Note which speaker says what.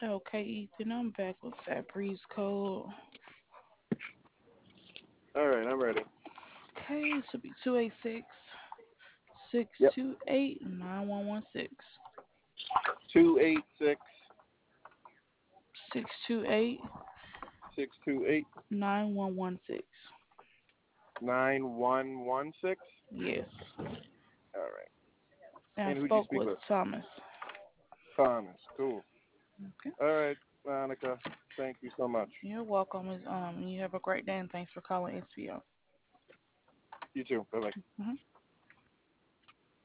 Speaker 1: Okay, Ethan, I'm back with that breeze code.
Speaker 2: All right, I'm ready.
Speaker 1: Okay, this will be 286 six
Speaker 2: Yep.
Speaker 1: two eight 9116.
Speaker 2: 286
Speaker 1: 628
Speaker 2: 628
Speaker 1: 9116.
Speaker 2: 9116.
Speaker 1: Yes.
Speaker 2: All right.
Speaker 1: And I
Speaker 2: And who'd you
Speaker 1: spoke
Speaker 2: speak
Speaker 1: with
Speaker 2: with?
Speaker 1: Thomas.
Speaker 2: Thomas. Cool.
Speaker 1: Okay.
Speaker 2: All right, Monica. Thank you so much.
Speaker 1: You're welcome. You have a great day and thanks for calling SPO.
Speaker 2: You too. Bye bye.
Speaker 1: Mhm.